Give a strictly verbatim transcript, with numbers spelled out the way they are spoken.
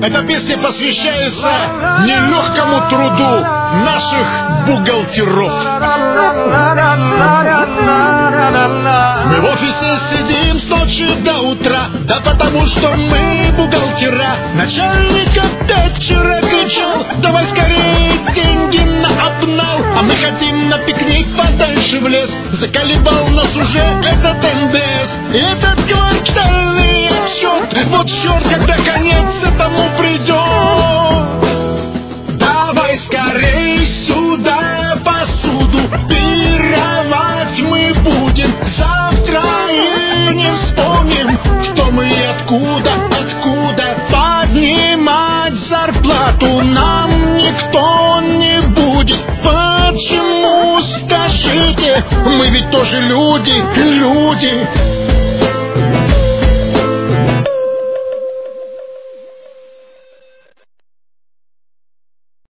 Эта песня посвящается нелегкому труду наших бухгалтеров. Мы в офисе сидим с ночи до утра, да потому что мы бухгалтера. Начальник опять вчера кричал: давай скорее деньги на обнал. А мы хотим на пикник подальше в лес. Заколебал нас уже этот эн дэ эс и этот квартальный отчет. Вот черт, когда конец этому придет. Давай скорей сюда посуду пировать мы будем. Завтра и не вспомним, кто мы и откуда, откуда. Поднимать зарплату нам никто не будет. Почему, скажите, мы ведь тоже люди, люди.